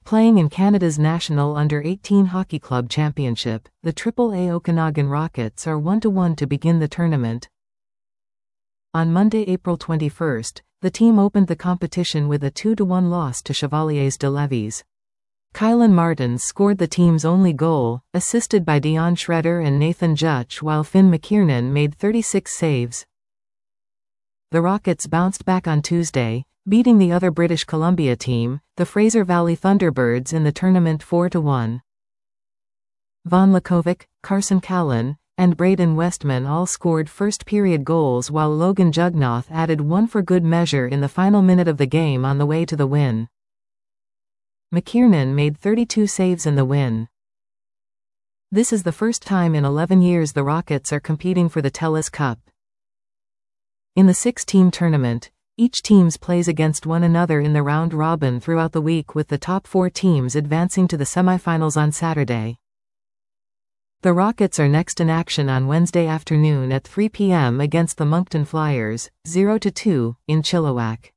Playing in Canada's National Under-18 Hockey Club Championship, the Triple-A Okanagan Rockets are 1-1 to begin the tournament. On Monday, April 21, the team opened the competition with a 2-1 loss to Chevaliers de Lévis. Kylan Martins scored the team's only goal, assisted by Dion Schroeder and Nathan Jutch, while Finn McKiernan made 36 saves. The Rockets bounced back on Tuesday, beating the other British Columbia team, the Fraser Valley Thunderbirds, in the tournament 4-1. Von Lakovic, Carson Callan, and Braden Westman all scored first-period goals, while Logan Jugnoth added one for good measure in the final minute of the game on the way to the win. McKiernan made 32 saves in the win. This is the first time in 11 years the Rockets are competing for the TELUS Cup. In the 6-team tournament, each team plays against one another in the round robin throughout the week, with the top 4 teams advancing to the semifinals on Saturday. The Rockets are next in action on Wednesday afternoon at 3 p.m. against the Moncton Flyers, 0-2, in Chilliwack.